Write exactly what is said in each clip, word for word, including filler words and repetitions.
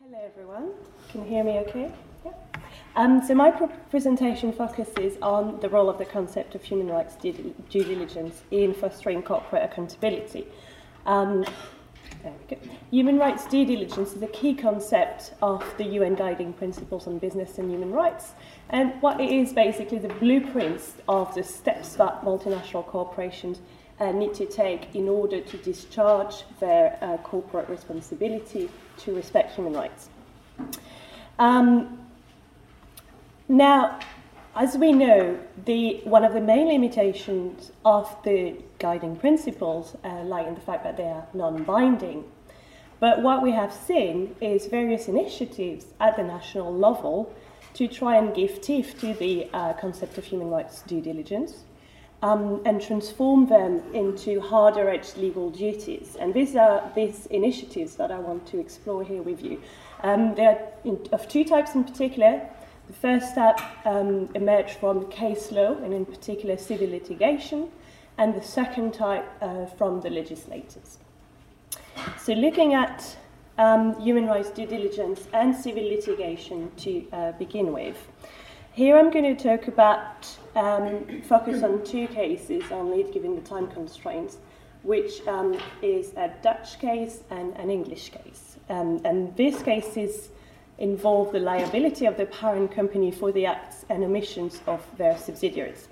Hello everyone, can you hear me okay? Yeah. Um, so my pr- presentation focuses on the role of the concept of human rights due, due diligence in fostering corporate accountability. Um, there we go. Human rights due diligence is a key concept of the U N Guiding Principles on Business and Human Rights, and what it is basically the blueprints of the steps that multinational corporations uh, need to take in order to discharge their uh, corporate responsibility to respect human rights. Um, now, as we know, the, one of the main limitations of the guiding principles uh, lie in the fact that they are non-binding. But what we have seen is various initiatives at the national level to try and give teeth to the uh, concept of human rights due diligence um, and transform them into harder-edged legal duties. And these are these initiatives that I want to explore here with you. Um, they are in, of two types in particular. The first step um, emerged from case law, and in particular civil litigation, and the second type uh, from the legislators. So looking at um, human rights due diligence and civil litigation to uh, begin with, here I'm going to talk about, um, focus on two cases only, given the time constraints, which um, is a Dutch case and an English case. Um, and these cases involve the liability of the parent company for the acts and omissions of their subsidiaries.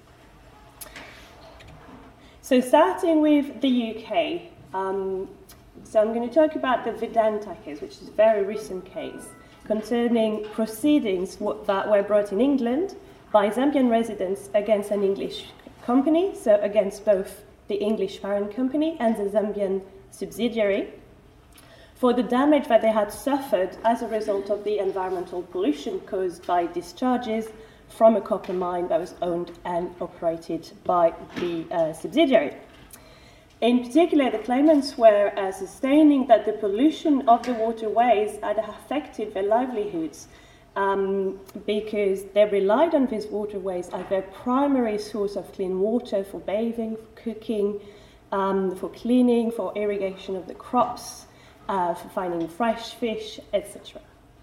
So starting with the U K, um, so I'm going to talk about the Vedanta case, which is a very recent case, concerning proceedings that were brought in England by Zambian residents against an English company, so against both the English parent company and the Zambian subsidiary, for the damage that they had suffered as a result of the environmental pollution caused by discharges from a copper mine that was owned and operated by the uh, subsidiary. In particular, the claimants were uh, sustaining that the pollution of the waterways had affected their livelihoods um, because they relied on these waterways as their primary source of clean water for bathing, for cooking, um, for cleaning, for irrigation of the crops, uh, for finding fresh fish, et cetera.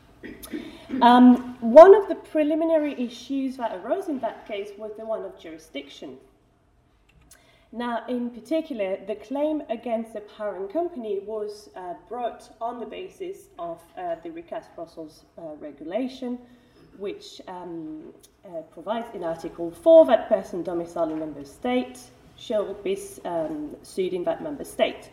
Um, one of the preliminary issues that arose in that case was the one of jurisdiction. Now, in particular, the claim against the parent company was uh, brought on the basis of uh, the recast Brussels uh, regulation, which um, uh, provides in Article four that person domiciled in member state shall be um, sued in that member state.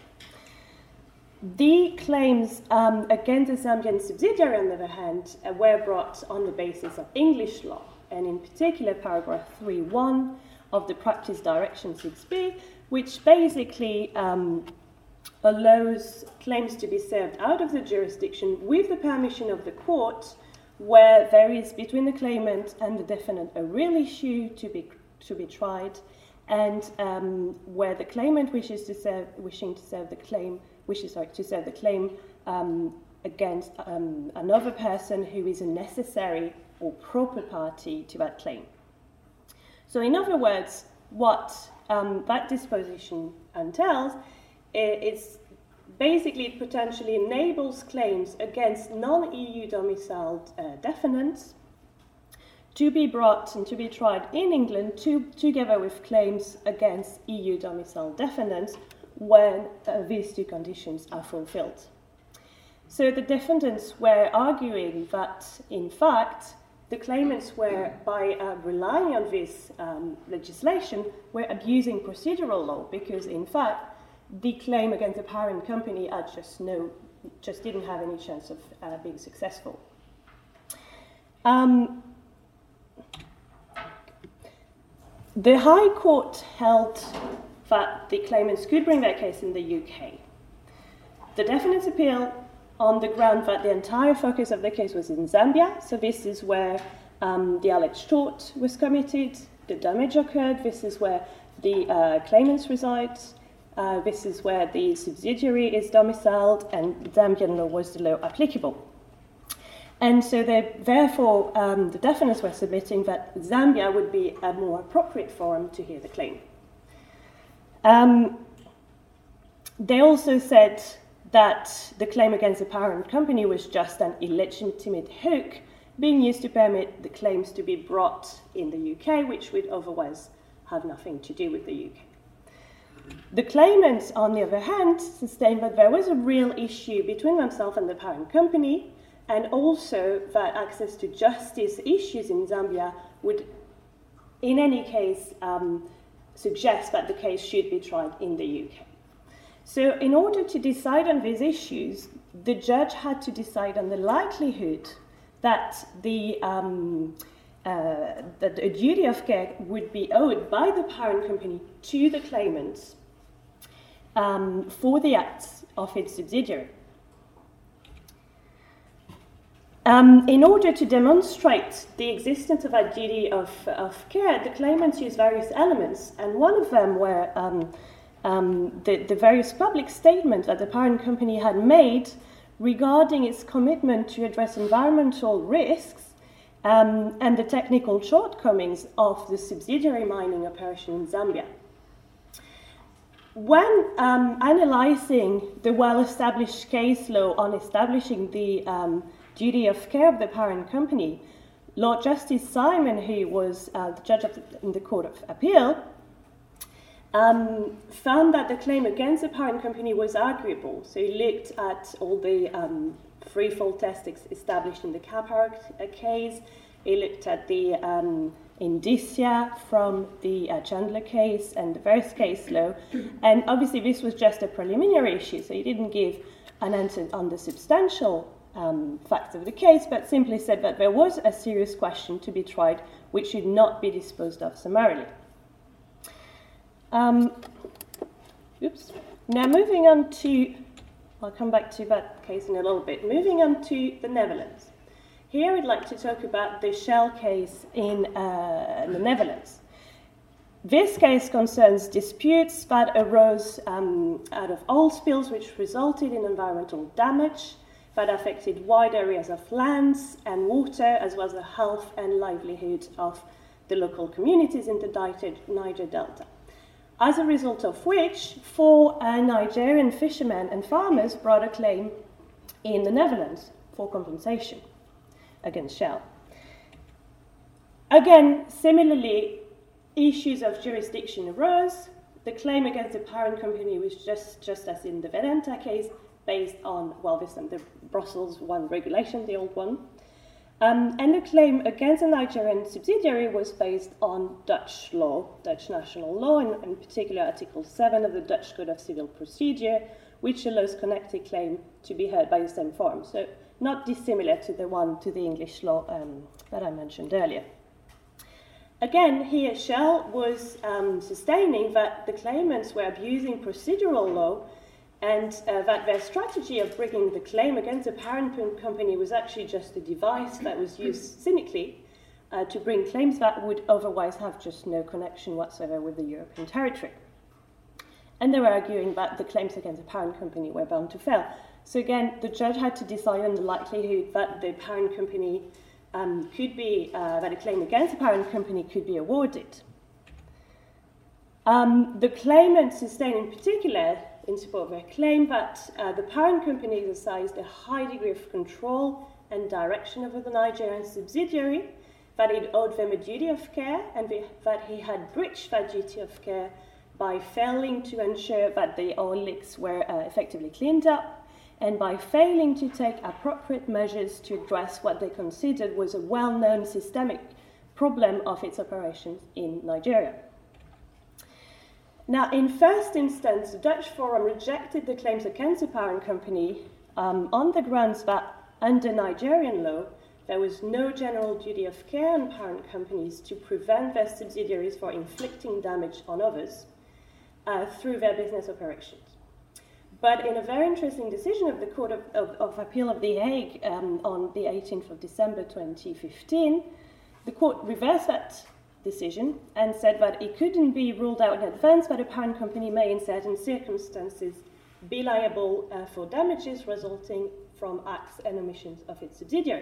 The claims um, against the Zambian subsidiary, on the other hand, uh, were brought on the basis of English law, and in particular, paragraph three point one of the Practice Direction six B, which basically um, allows claims to be served out of the jurisdiction with the permission of the court, where there is between the claimant and the defendant a real issue to be to be tried, and um, where the claimant wishes to serve, wishing to serve the claim, wishes sorry, to serve the claim um, against um, another person who is a necessary or proper party to that claim. So in other words, what um, that disposition entails is basically it potentially enables claims against non-E U domiciled uh, defendants to be brought and to be tried in England to, together with claims against E U domiciled defendants when uh, these two conditions are fulfilled. So the defendants were arguing that, in fact, the claimants were, by uh, relying on this um, legislation, were abusing procedural law because, in fact, the claim against the parent company had just no, just didn't have any chance of uh, being successful. Um, the High Court held that the claimants could bring their case in the U K. The defendants appealed on the ground that the entire focus of the case was in Zambia, so this is where um, the alleged tort was committed, the damage occurred, this is where the uh, claimants reside, uh, this is where the subsidiary is domiciled, and Zambian law was the law applicable. And so they, therefore, um, the defendants were submitting that Zambia would be a more appropriate forum to hear the claim. Um, they also said that the claim against the parent company was just an illegitimate hook being used to permit the claims to be brought in the U K, which would otherwise have nothing to do with the U K. The claimants, on the other hand, sustained that there was a real issue between themselves and the parent company, and also that access to justice issues in Zambia would, in any case, um, suggest that the case should be tried in the U K. So in order to decide on these issues, the judge had to decide on the likelihood that the um, uh, that a duty of care would be owed by the parent company to the claimants um, for the acts of its subsidiary. Um, in order to demonstrate the existence of a duty of, of care, the claimants used various elements, and one of them were um, um, the, the various public statements that the parent company had made regarding its commitment to address environmental risks um, and the technical shortcomings of the subsidiary mining operation in Zambia. When um, analysing the well-established case law on establishing the um, duty of care of the parent company, Lord Justice Simon, who was uh, the judge of the, in the Court of Appeal, um, found that the claim against the parent company was arguable. So he looked at all the um, threefold tests established in the Caparrot case. He looked at the um, indicia from the uh, Chandler case and the various case law. And obviously this was just a preliminary issue, so he didn't give an answer on the substantial Um, facts of the case, but simply said that there was a serious question to be tried which should not be disposed of summarily. Um, oops. Now moving on to, I'll come back to that case in a little bit, moving on to the Netherlands. Here I'd like to talk about the Shell case in uh, the Netherlands. This case concerns disputes that arose um, out of oil spills which resulted in environmental damage that affected wide areas of lands and water, as well as the health and livelihood of the local communities in the Niger Delta. As a result of which, four uh, Nigerian fishermen and farmers brought a claim in the Netherlands for compensation against Shell. Again, similarly, issues of jurisdiction arose. The claim against the parent company was just, just as in the Vedanta case, based on, well, this and the Brussels one regulation, the old one. Um, and the claim against a Nigerian subsidiary was based on Dutch law, Dutch national law, and in particular Article seven of the Dutch Code of Civil Procedure, which allows connected claim to be heard by the same forum. So not dissimilar to the one to the English law um, that I mentioned earlier. Again, here Shell was um, sustaining that the claimants were abusing procedural law, and uh, that their strategy of bringing the claim against the parent company was actually just a device that was used cynically uh, to bring claims that would otherwise have just no connection whatsoever with the European territory. And they were arguing that the claims against the parent company were bound to fail. So again, the judge had to decide on the likelihood that the parent company um, could be, uh, that a claim against the parent company could be awarded. Um, the claimant sustained in particular in support of their claim that uh, the parent company exercised a high degree of control and direction over the Nigerian subsidiary, that it owed them a duty of care, and that he had breached that duty of care by failing to ensure that the oil leaks were uh, effectively cleaned up, and by failing to take appropriate measures to address what they considered was a well-known systemic problem of its operations in Nigeria. Now, in first instance, the Dutch Forum rejected the claims against the parent company um, on the grounds that under Nigerian law, there was no general duty of care on parent companies to prevent their subsidiaries from inflicting damage on others uh, through their business operations. But in a very interesting decision of the Court of, of, of Appeal of The Hague um, on the eighteenth of December twenty fifteen, the court reversed that decision and said that it couldn't be ruled out in advance that a parent company may in certain circumstances be liable uh, for damages resulting from acts and omissions of its subsidiary.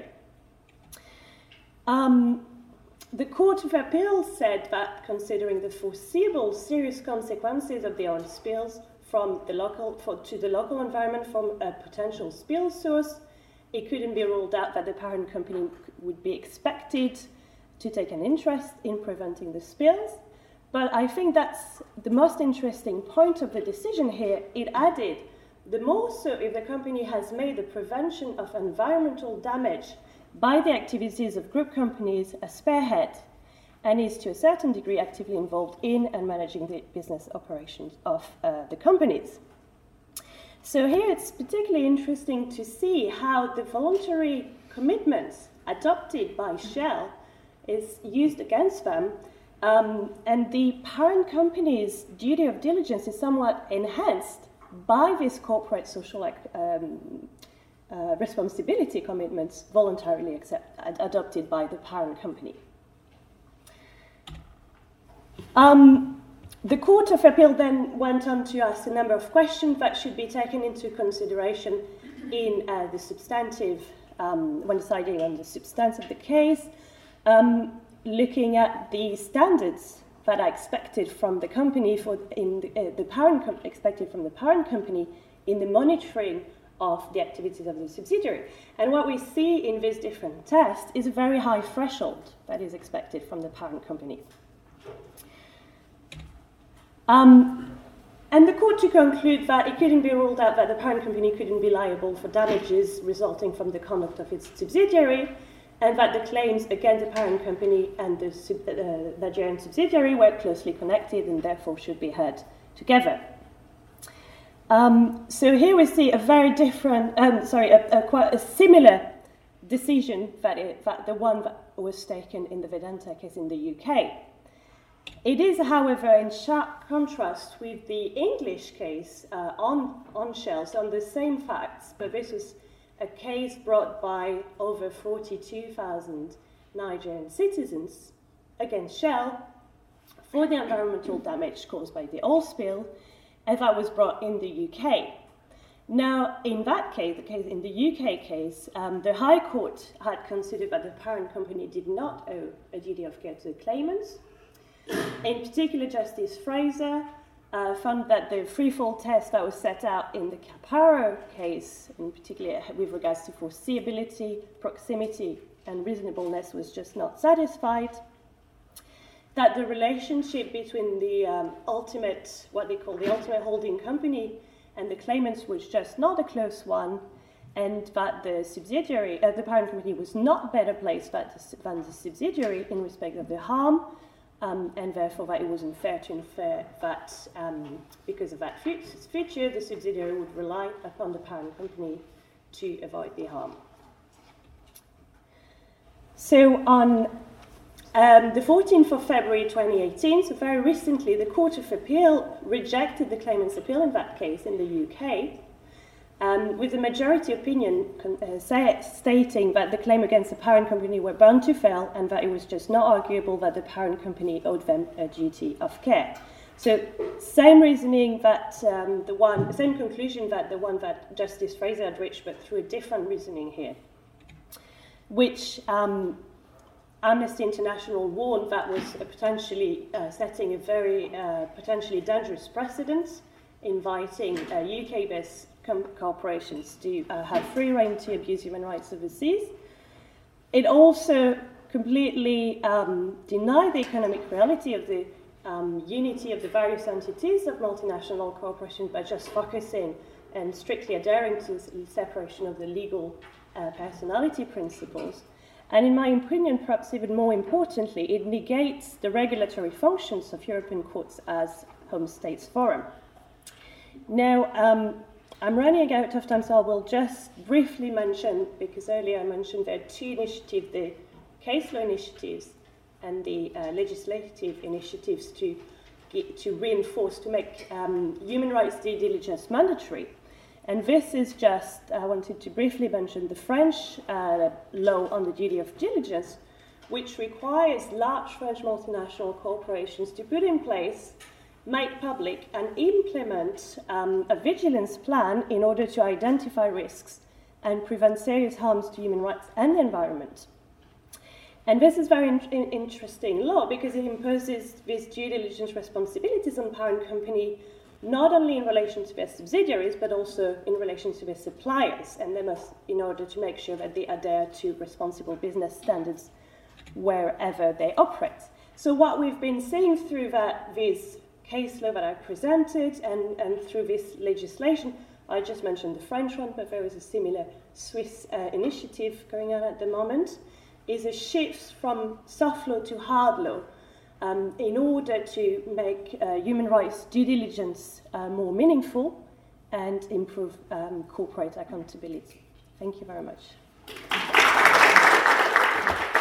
Um, the Court of Appeal said that considering the foreseeable serious consequences of the oil spills from the local for, to the local environment from a potential spill source, it couldn't be ruled out that the parent company would be expected to take an interest in preventing the spills. But I think that's the most interesting point of the decision here. It added, the more so if the company has made the prevention of environmental damage by the activities of group companies a spearhead, and is to a certain degree actively involved in and managing the business operations of uh, the companies. So here it's particularly interesting to see how the voluntary commitments adopted by Shell is used against them, um, and the parent company's duty of diligence is somewhat enhanced by this corporate social um, uh, responsibility commitments voluntarily accept, ad- adopted by the parent company. Um, the Court of Appeal then went on to ask a number of questions that should be taken into consideration in uh, the substantive, um, when deciding on the substance of the case, um, looking at the standards that are expected from the company for in the, uh, the parent com- expected from the parent company in the monitoring of the activities of the subsidiary. And what we see in these different tests is a very high threshold that is expected from the parent company. Um, and the court to conclude that it couldn't be ruled out that the parent company couldn't be liable for damages resulting from the conduct of its subsidiary, and that the claims against the parent company and the sub- uh, Nigerian subsidiary were closely connected and therefore should be heard together. Um, so here we see a very different, um, sorry, a, a quite a similar decision that, it, that the one that was taken in the Vedanta case in the U K. It is, however, in sharp contrast with the English case uh, on, on Shell, so on the same facts, but this was a case brought by over forty-two thousand Nigerian citizens against Shell for the environmental damage caused by the oil spill, and that was brought in the U K. Now, in that case, the case in the U K case, um, the High Court had considered that the parent company did not owe a duty of care to the claimants. In particular, Justice Fraser uh, found that the threefold test that was set out in the Caparo case, in particular with regards to foreseeability, proximity, and reasonableness, was just not satisfied. That the relationship between the um, ultimate, what they call the ultimate holding company, and the claimants was just not a close one, and that the subsidiary, uh, the parent company, was not better placed than the, than the subsidiary in respect of the harm. Um, and therefore that it wasn't fair to infer that um, because of that feature, the subsidiary would rely upon the parent company to avoid the harm. So on um, the fourteenth of February twenty eighteen, so very recently, the Court of Appeal rejected the claimant's appeal in that case in the U K, Um, with the majority opinion con- uh, say, stating that the claim against the parent company were bound to fail and that it was just not arguable that the parent company owed them a duty of care. So same reasoning that um, the one, same conclusion that the one that Justice Fraser had reached, but through a different reasoning here, which um, Amnesty International warned that was uh, potentially uh, setting a very uh, potentially dangerous precedent, inviting uh, U K-based corporations to uh, have free rein to abuse human rights overseas. It also completely um, denied the economic reality of the um, unity of the various entities of multinational corporations by just focusing and strictly adhering to the separation of the legal uh, personality principles. And in my opinion, perhaps even more importantly, it negates the regulatory functions of European courts as home states forum. Now, um, I'm running out of time, so I will just briefly mention, because earlier I mentioned there are two initiatives, the case law initiatives and the uh, legislative initiatives to get, to reinforce, to make um, human rights due diligence mandatory. And this is just, I wanted to briefly mention the French uh, law on the duty of diligence, which requires large French multinational corporations to put in place, make public and implement um, a vigilance plan in order to identify risks and prevent serious harms to human rights and the environment. And this is very in- interesting law because it imposes these due diligence responsibilities on parent company not only in relation to their subsidiaries, but also in relation to their suppliers, and they must, in order to make sure that they adhere to responsible business standards wherever they operate. So what we've been seeing through that, this case law that I presented and, and through this legislation, I just mentioned the French one, but there is a similar Swiss uh, initiative going on at the moment, is a shift from soft law to hard law um, in order to make uh, human rights due diligence uh, more meaningful and improve um, corporate accountability. Thank you very much.